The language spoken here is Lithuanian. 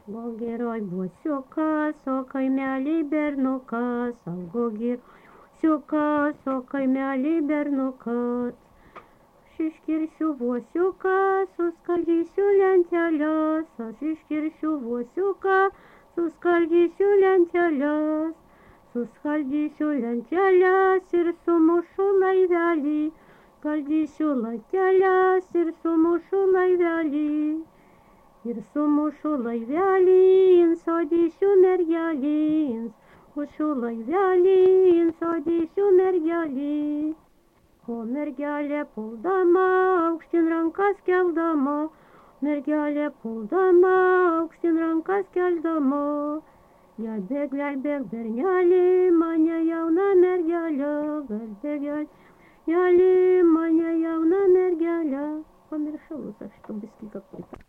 Gogiroj busiukas, o kaimeliai bernukas, augo giriusiukas, o kaimeliai bernukas. Aš iškirsiu vosiuką, suskaldysiu lenteles, aš iškirsiu vosiuką, suskaldysiu lenteles. Suskaldysiu lenteles ir sumušu laivelį, skaldysiu lenteles ir sumušu laivelį. Ir sumušu laivelį, insodysiu mergelį, sumušu laivelį, insodysiu mergelį. O mergelė puldama, aukštyn rankas keldama, mergelė puldama, aukštyn rankas keldama. Gelbėk, gelbėk, bernelį, mane jauną mergelę, gelbėk, gelbėk, mane jauną mergelę. Pamiršau, aš to biskį какой-то.